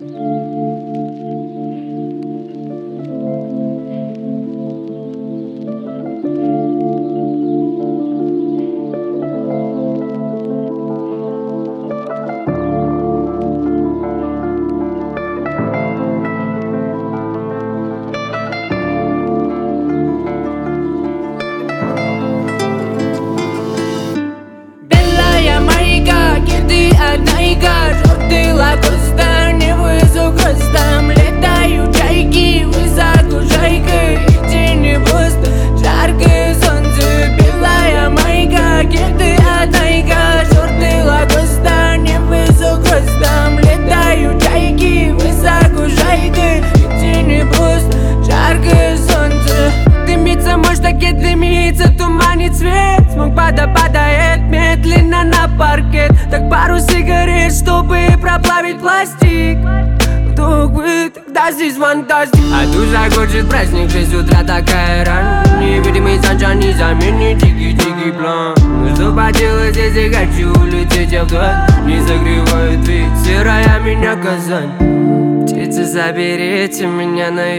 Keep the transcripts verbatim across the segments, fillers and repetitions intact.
Цвет смог падает медленно на паркет. Так пару сигарет, чтобы проплавить пластик. Вдруг вы, тогда здесь фантастик. А душа хочет праздник, в шесть утра такая рано. Невидимый санчан не заменит дикий-дикий план. Ну что поделать, если хочу улететь я вдаль. Не загревает ведь сырая меня Казань. Птицы, заберите меня на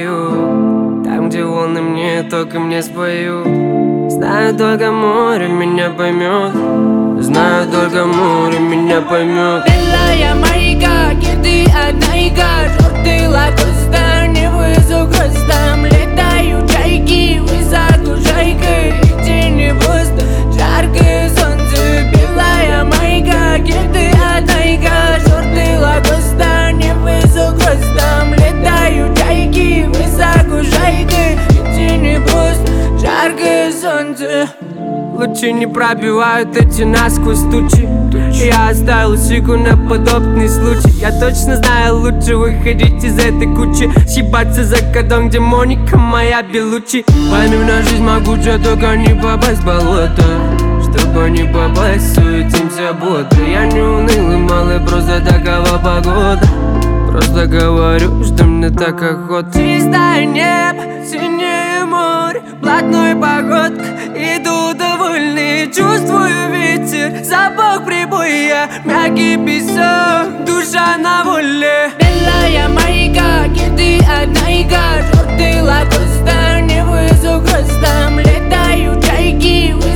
юг, там, где волны мне только мне споют. Знаю, только море меня поймет. Знаю, только море меня поймет. Белая маяка, кеды одна желтый лакоста, не вызов хвостом. Летают чайки, высоко жайкой, и тени пусто, жаркое солнце. Белая маяка, кеды одна желтый лакоста, не вызов хвостом. Летают чайки, высоко жайкой, и тени пусто, жаркое солнце. Лучи не пробивают эти насквозь тучи. Я оставил чеку на подобный случай. Я точно знаю, лучше выходить из этой кучи. Съебаться за кодом, где Моника моя Белучи. Поймем на жизнь могучая, только не попасть в болото. Чтобы не попасть, суетимся бодро. Я не унылый малый, просто такова погода. Просто говорю, что мне так охота. Чистое небо, синее море, блатной походка, иду довольный. Чувствую ветер, запах прибоя, мягкий песок, душа на воле. Белая маяка, кеды одна желтый лакоста, не вызов хвостом. Летают чайки,